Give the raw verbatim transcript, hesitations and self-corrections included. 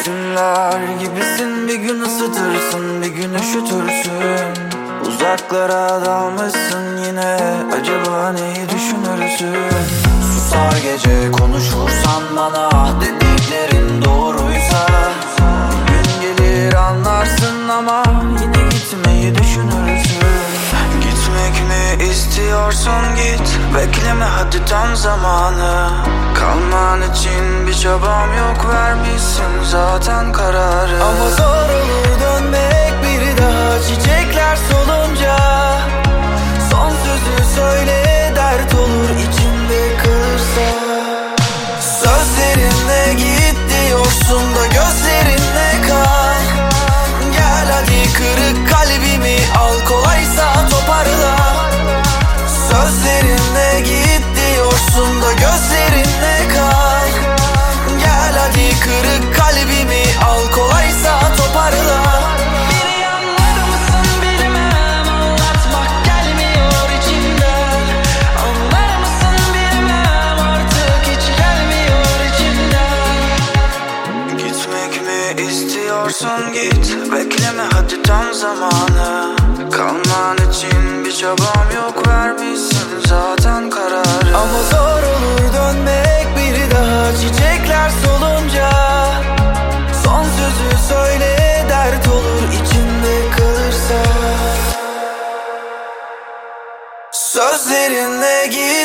Mevsimler gibisin, bir gün ısıtırsın, bir gün üşütürsün. Uzaklara dalmışsın yine, acaba neyi düşünürsün? Susar gece konuşursan bana, dediklerin doğruysa gün gelir anlarsın ama yine gitmeyi düşünürsün. Gitmek mi istiyorsun, git, bekleme hadi tam zamanı. Kalman için bir çabam yok, vermişsin zaten kararı. Ama zor olur dönmek bir daha, çiçekler solunca. Son sözü söyle, dert olur içinde kırsa. Sözlerinle git diyorsun da gözlerinle kal. Gel hadi kırık kalbimi al, kolaysa toparla. Sözlerinle git diyorsun da gözlerinle kal. Gel hadi kırık kalbimi al, kolaysa toparla. Beni anlar mısın bilmem, anlatmak gelmiyor içimden. Anlar mısın bilmem, artık hiç gelmiyor içimden. Gitmek mi istiyorsun, git, bekleme hadi tam zamanı. Kalman için bir çabam yok, vermişsin zaten kararı. Ama zor olur dönmek bir daha, çiçekler solunca. Son sözü söyle, dert olur içinde kalırsa. Sözlerinle git